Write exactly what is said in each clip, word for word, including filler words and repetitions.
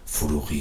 فروغی.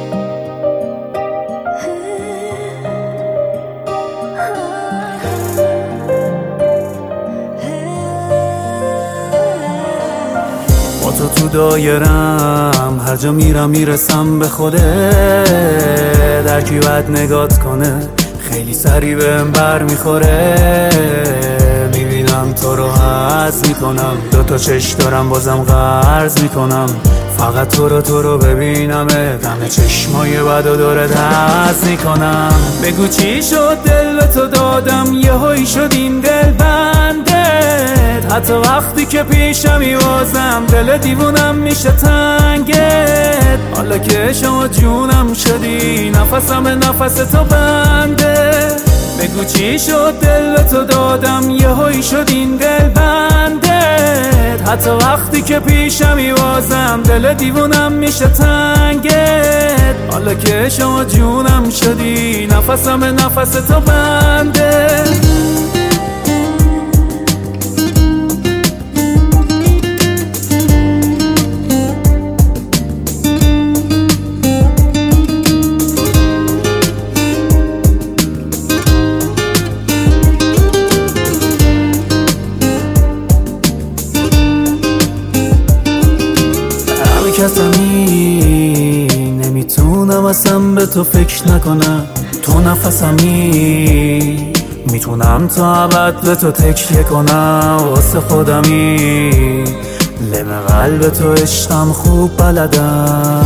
با تو تو دایرم، هر جا میرم میرسم به خوده. در کی بد نگات کنه خیلی سری بهم بر میخوره. میبینم تو رو حس میکنم، دوتا چشم دارم بازم قرض میکنم. فقط تو رو تو رو ببینم، دم چشمای بد و داره دست میکنم. بگو چی شد دل به تو دادم، یه هایی شد این دل بندت. حتی وقتی که پیشمی بازم دل دیوونم میشه تنگت. حالا که شما جونم شدی، نفسم به نفس تو بنده. بگو چی شد دل به تو دادم، یه هایی شد این دل بندت. حتی وقتی که پیشمی بازم دل دیوونم میشه تنگت. حالا که شما جونم شدی، نفسم به نفس تو بنده. کسمی نمیتونم اصلا به تو فکر نکنم. تو نفسمی میتونم تا ابد به تو تکیه کنم. واسه خودمی لم قلب تو عشقم خوب بلدم.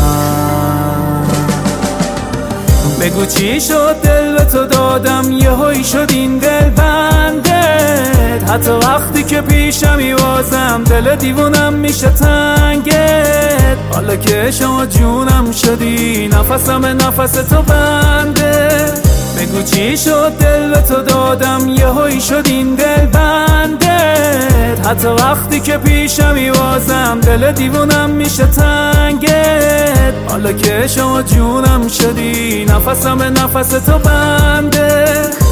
بگو چی شد دل به تو دادم، یه هایی شد این دل بندت. حتی وقتی که پیشمی بازم دل دیوونم میشه تنگت. حالا که شما جونم شدی، نفسم به نفس تو بنده. بگو چی شد دل به تو دادم، یه هایی شد این دل بندت. حتی وقتی که پیشمی بازم دل دیوونم میشه تنگت. حالا که شما جونم شدی، نفسم به نفس تو بنده.